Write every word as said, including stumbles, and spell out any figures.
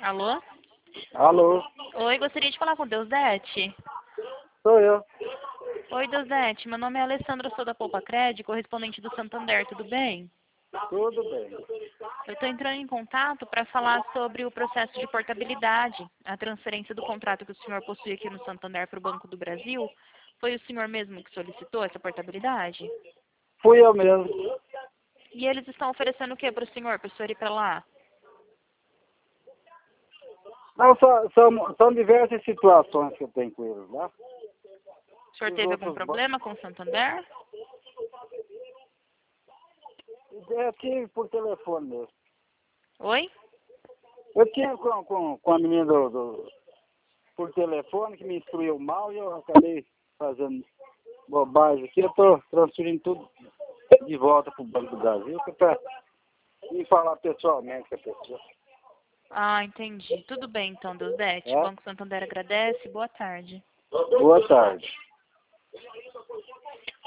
Alô? Alô, Oi, gostaria de falar com o Deusdete. sou eu. Oi, Deusdete, meu nome é Alessandra, sou da Poupa Cred, correspondente do Santander, tudo bem? Tudo bem. Eu estou entrando em contato para falar sobre o processo de portabilidade, a transferência do contrato que o senhor possui aqui no Santander para o Banco do Brasil. Foi o senhor mesmo que solicitou essa portabilidade? Fui eu mesmo. E eles estão oferecendo o que para o senhor, para o senhor ir para lá? Não, só- são, são diversas situações que eu tenho com eles lá. O senhor Os teve algum outros ba- problema com o Santander? Eu tive por telefone mesmo. Oi? Eu tive com, com, com a menina do, do- por telefone que me instruiu mal e eu acabei fazendo bobagem aqui. Eu estou transferindo tudo de volta para o Banco do Brasil para me falar pessoalmente com a pessoa. Ah, entendi. Tudo bem então, Deusdete. O É? Banco Santander agradece. Boa tarde. Boa tarde.